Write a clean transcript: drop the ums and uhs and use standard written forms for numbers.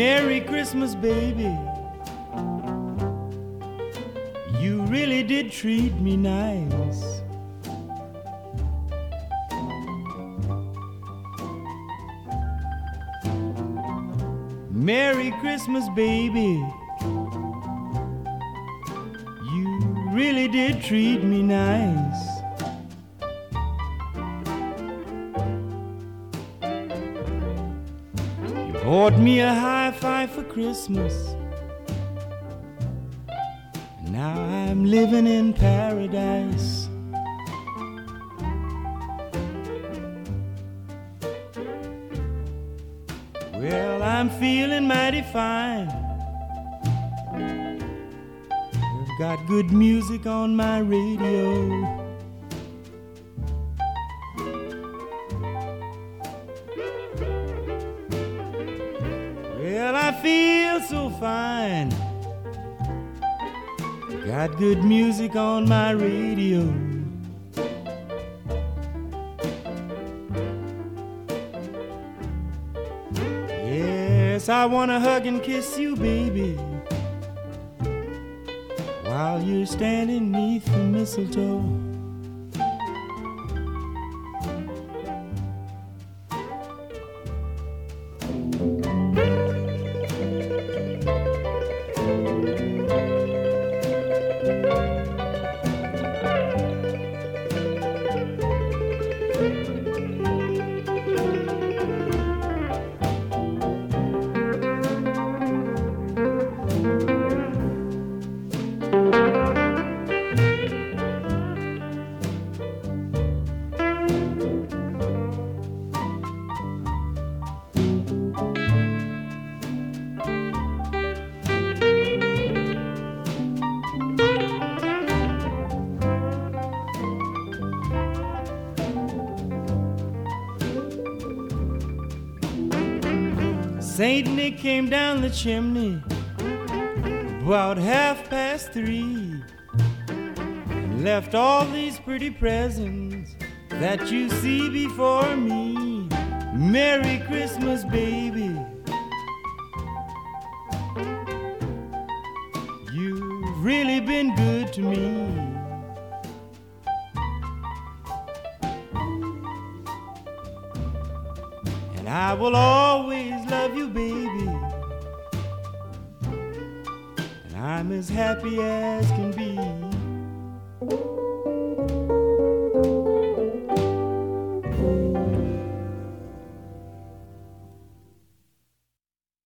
Merry Christmas, baby. You really did treat me nice. Merry Christmas, baby. You really did treat me nice. You bought me a hi-fi for Christmas. Now I'm living in paradise. Well, I'm feeling mighty fine. I've got good music on my radio. Well, I feel so fine. Got good music on my radio. Yes, I wanna hug and kiss you, baby, while you're standing neath the mistletoe. Saint Nick came down the chimney about 3:30 and left all these pretty presents that you see before me. Merry Christmas, baby. You've really been good to me. And I will always love you, baby. And I'm as happy as can be.